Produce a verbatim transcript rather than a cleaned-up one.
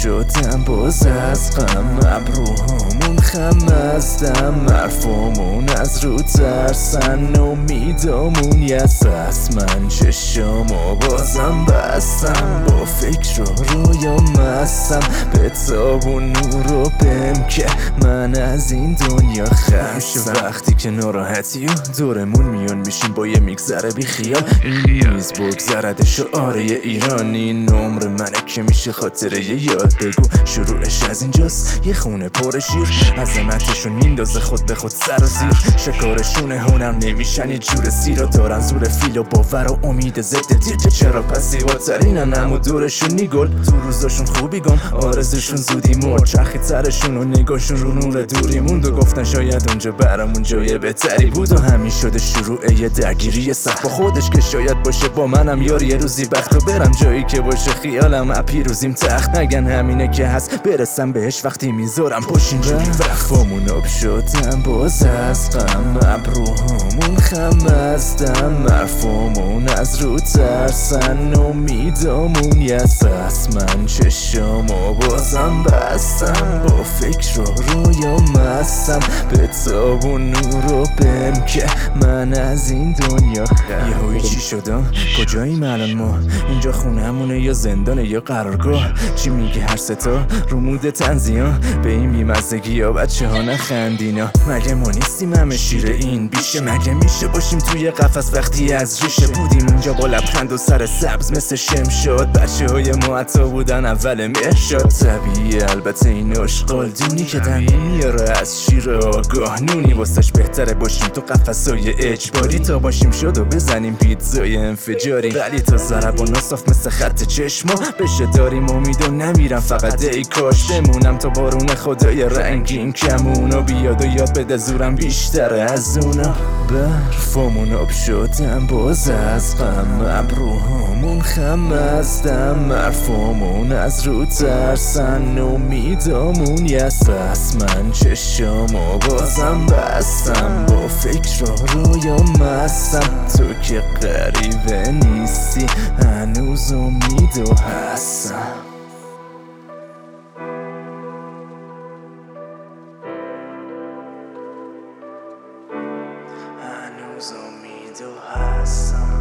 شدم باز از غم، ابروهامون خم ازدم، حرفامون از رو ترسن، امیدامون یس از من، چشامو بازم بستم، با فکر و رویا مستم، به تاب و نور و بهم که من از این دنیا خستم. وقتی که ناراحتی و دورمون میان میشیم با یه میگذره بی خیال، این نیز بگذرد شعاره ایران، این عمر منه که میشه خاطره یه یاد. بگو شروعش از اینجاست، یه خونه پر شیر، عظمتشون میندازه خود به خود سر و زیر، شکارشون هنر نمیشن یه جور سیرا، دارن زور فیل و باور و امید ضد تیر، که چرا پسیواترینن همو دورشون نیگل، تو روزاشون خوبی گم آرزشون زودی مرد، چرخی ترشون و نگاهشون رو نور دوری موند و گفتن شاید اونجا برامون جای بهتری بود، و همین شده شروع یه درگیری سخت با خودش که شاید باشه با منم یار یه روزی وقت و برم جایی که باشه خیالم اپیروزیم تخت، نگن همینه که هست برسم بهش وقتی میذارم پشت اینجوری وقفامون آب شدم باز از غم، ابروهامون خم ازدم، حرفامون از رو ترسن، امیدامون یس از من، چشامو بازم بستم، با فکر و رویا مستم، به تاب و نور و بهم که من از این دنیا خستم. یهویی چی شدم؟ کجاییم الان ما؟ اینجا خونه‌مونه یا زندانه یا قرارگاه؟ چی میگه هر ستا رو مود تنزیان؟ به این بیمزدگی ها بچه ها نخندینا، مگه ما نیستیم همه شیر این بیشه؟ مگه میشه باشیم توی قفس وقتی از ریشه بودیم اینجا با لبخند و سر سبز مثل شمشاد، بچه های ما عطا بودن اول مهشاد، طبیعی البته این اشغال دونی که دنی میاره از شیر آگاه، نونی واسش بهتره باشیم تو قفسای اجباری تا باشیم شد و بزنیم پیتزای انفجاری، ولی تا ضربان صاف مثل خط چشما بشه داریم امید و نمیرم فقط ای کاش بمونم تا بارون خدای رنگین کمون و بیاد و یاد بده زورم بیشتره از اونا، برفامون آب شدم باز از غم، ابروهامون خم ازدم، حرفامون از رو ترسن، امیدامون یس از من، چشامو بازم بستم، با فکر و رویا مستم، تو که غریبه نیستی هنوز امید و هستم. هنوز امید و هستم.